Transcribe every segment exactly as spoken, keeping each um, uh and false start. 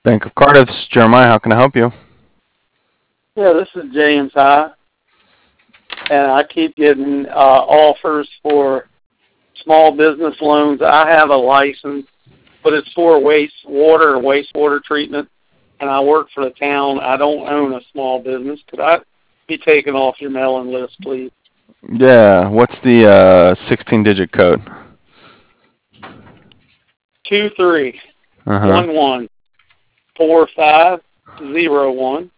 Bank of Cardiff's Jeremiah. How can I help you? Yeah, this is James High, and I keep getting uh, offers for small business loans. I have a license, but it's for wastewater or wastewater treatment, and I work for the town. I don't own a small business. Could I be taken off your mailing list, please? Yeah. What's the uh, sixteen-digit code? Two three Uh huh. one one four five zero one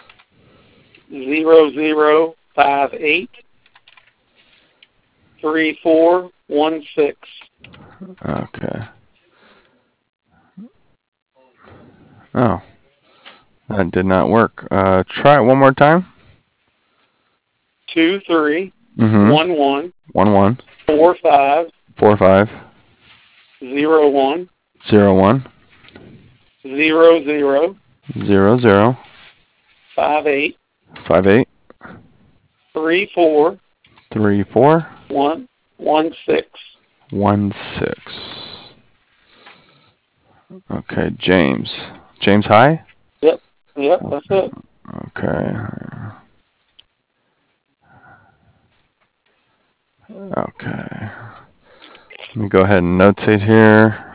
zero zero five eight three four one six. Okay. Oh, that did not work. Uh, try it one more time. Two three Mm-hmm. one one One one four five four five zero one zero one zero zero zero zero five eight five eight three four three four one one six. one six. Okay, James. James High? Yep, yep, that's it. Okay. Okay. Let me go ahead and notate here.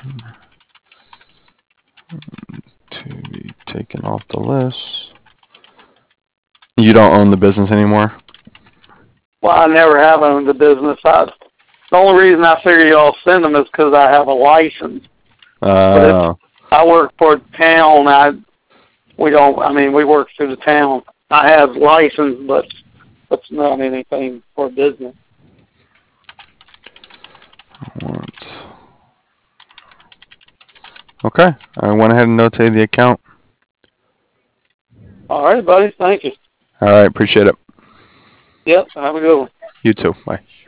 To be taken off the list. You don't own the business anymore? Well, I never have owned a business. I, the only reason I figure y'all send them is because I have a license. But Oh. it's, I work for the town. I we don't. I mean, we work through the town. I have license, but it's not anything for business. What? Okay. I went ahead and notated the account. All right, buddy. Thank you. All right. Appreciate it. Yep. Have a good one. You too. Bye.